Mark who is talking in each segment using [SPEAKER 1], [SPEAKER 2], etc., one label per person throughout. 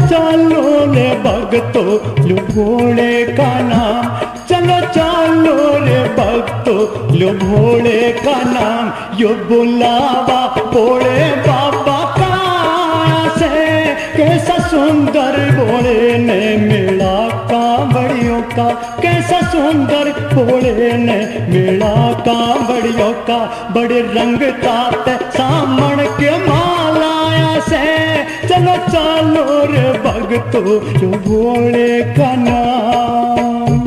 [SPEAKER 1] चलो रे भक्तो लो भोले का नाम, चलो चलो रे भक्तो लो भोले का नाम। यो बुलावा भोले बाबा का से, कैसा सुंदर भोले ने मिला कांवड़ियों का, कैसा सुंदर भोले ने मिला कांवड़ियों का। बड़े रंग ताते सामण के मालाया से, चलो चलो रे भक्तो लो भोले का नाम।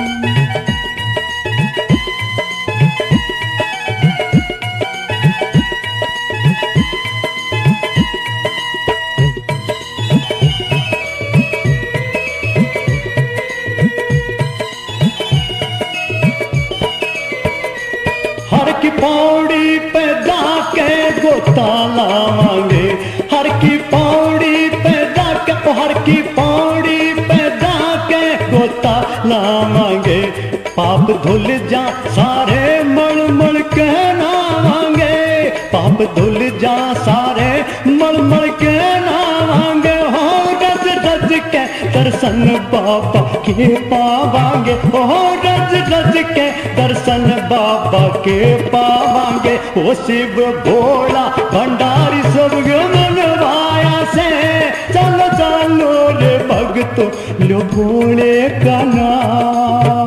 [SPEAKER 1] हर की पौड़ी पे जाके गोता लावांगे, हर की पौड़ी पे जाके, हर की पौड़ी पे जाके गोता लावांगे। पाप धुल जा सारे मल मल के नावांगे, पाप धुल जा सारे मल मल के नावांगे। हो रज रज के दर्शन बाबा के पावांगे, हो रज रज के दर्शन बाबा के पावांगे। ओ शिव भोला भंडारी सब मनवाया से, चलो चलो रे भक्तो लो भोले का नाम।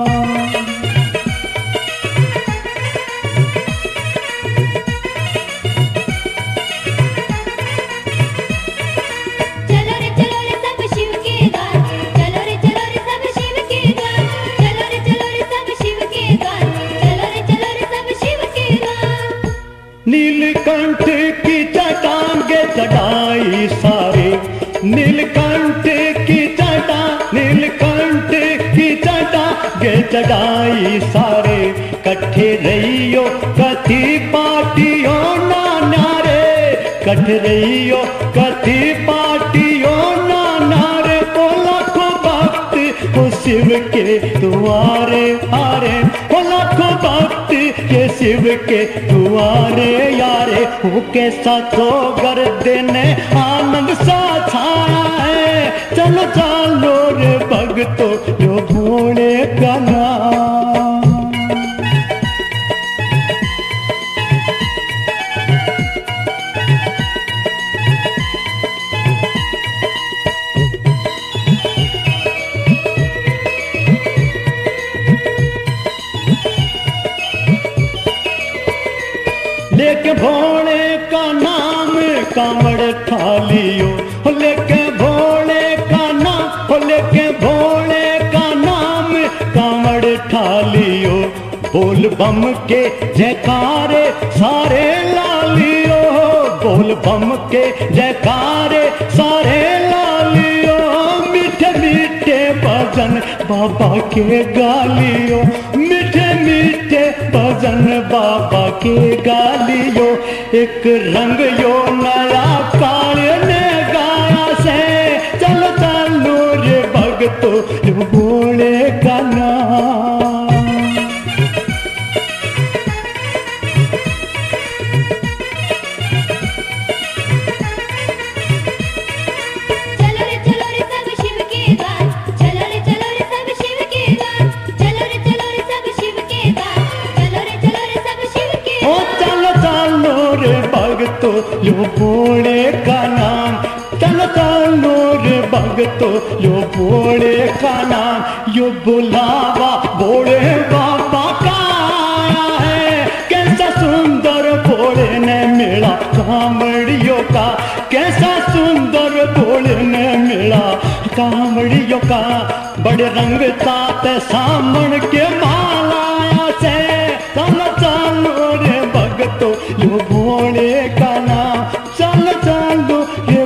[SPEAKER 1] नीलकंठ की जटांगे चढ़ाई सारे, नीलकंठ की जटा, नीलकंठ की जटांगे चढ़ाई सारे। कट्ठे रहियो कथी पार्टियों ना नारे, कट्ठे रहियो कथी पार्टियों ना नारे। ओ लाखों भक्त ओ शिव के दुआरे हारे, ओ लाखों भक्त के शिव के दुआरे यारे। हो कैसा तो गर्दन आनंद सा छाया है, चलो चलो रे भक्तो लो भोले का नाम। लेके भोले का नाम कांवड़ थालियो, लेके भोले का नाम, लेके भोले का नाम कांवड़ थालियो। बोल बम के जयकारे सारे लालियो, बोल बम के जयकारे सारे लालियो। मीठे मीठे भजन बाबा के गालियो, मीठे मीठे भजन बाबा के गालियो। एक रंग यो नया काले ने गाया से, चलो चलो रे भक्तो लो भोले का नाम। भक्तो लो भोले का नाम, चलो चलो रे भक्तो लो भोले का नाम। यो बुलावा भोले बाबा का है, कैसा सुंदर भोले ने मिला कांवड़ियों का, कैसा सुंदर भोले ने मिला कांवड़ियों का। बड़े रंग ताते सामण के मालाया से, चलो चलो रे भक्तो लो भोले का नाम, चलो चलो रे